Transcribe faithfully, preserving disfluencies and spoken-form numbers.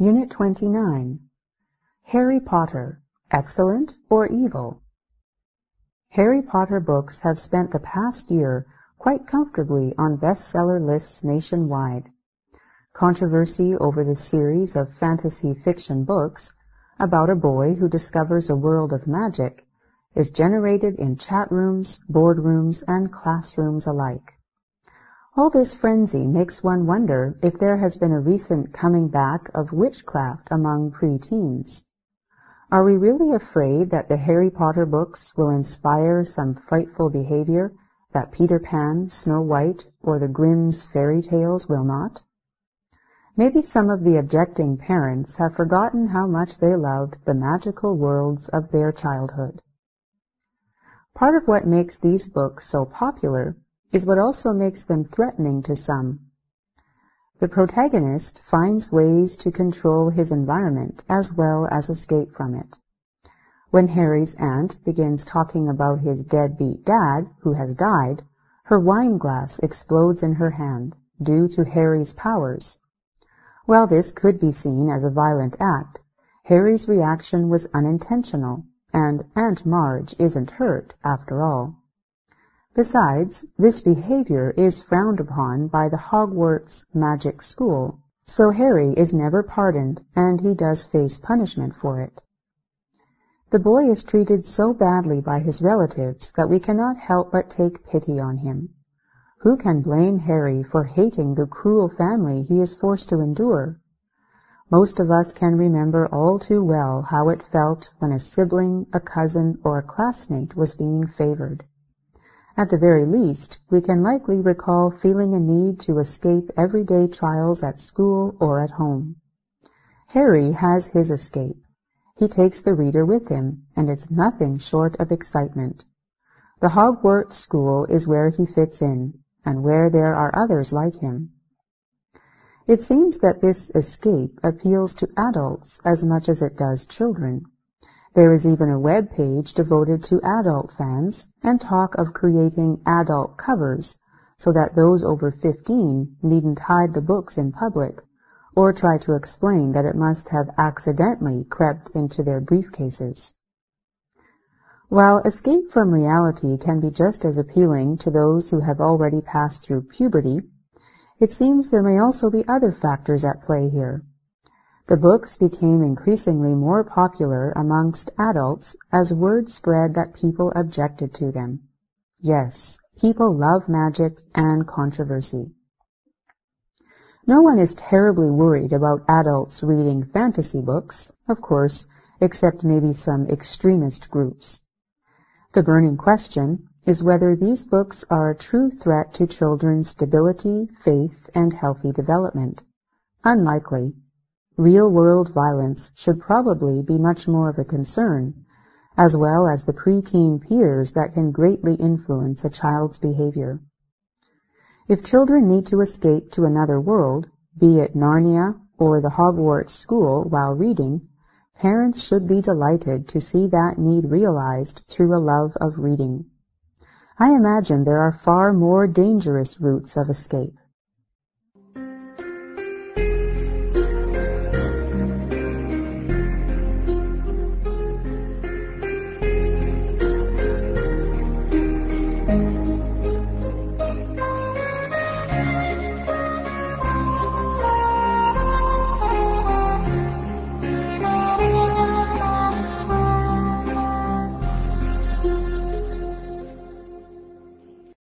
Unit twenty-nine. Harry Potter, Excellent or Evil? Harry Potter books have spent the past year quite comfortably on bestseller lists nationwide. Controversy over the series of fantasy fiction books about a boy who discovers a world of magic is generated in chat rooms, boardrooms, and classrooms alike. All this frenzy makes one wonder if there has been a recent coming back of witchcraft among pre-teens. Are we really afraid that the Harry Potter books will inspire some frightful behavior that Peter Pan, Snow White, or the Grimm's fairy tales will not? Maybe some of the objecting parents have forgotten how much they loved the magical worlds of their childhood. Part of what makes these books so popular is what also makes them threatening to some. The protagonist finds ways to control his environment as well as escape from it. When Harry's aunt begins talking about his deadbeat dad, who has died, her wine glass explodes in her hand, due to Harry's powers. While this could be seen as a violent act, Harry's reaction was unintentional, and Aunt Marge isn't hurt after all. Besides, this behavior is frowned upon by the Hogwarts magic school, so Harry is never pardoned, and he does face punishment for it. The boy is treated so badly by his relatives that we cannot help but take pity on him. Who can blame Harry for hating the cruel family he is forced to endure? Most of us can remember all too well how it felt when a sibling, a cousin, or a classmate was being favored. At the very least, we can likely recall feeling a need to escape everyday trials at school or at home. Harry has his escape. He takes the reader with him, and it's nothing short of excitement. The Hogwarts school is where he fits in, and where there are others like him. It seems that this escape appeals to adults as much as it does children. There is even a web page devoted to adult fans, and talk of creating adult covers so that those over fifteen needn't hide the books in public or try to explain that it must have accidentally crept into their briefcases. While escape from reality can be just as appealing to those who have already passed through puberty, it seems there may also be other factors at play here. The books became increasingly more popular amongst adults as word spread that people objected to them. Yes, people love magic and controversy. No one is terribly worried about adults reading fantasy books, of course, except maybe some extremist groups. The burning question is whether these books are a true threat to children's stability, faith, and healthy development. Unlikely. Real-world violence should probably be much more of a concern, as well as the preteen peers that can greatly influence a child's behavior. If children need to escape to another world, be it Narnia or the Hogwarts school while reading, parents should be delighted to see that need realized through a love of reading. I imagine there are far more dangerous routes of escape.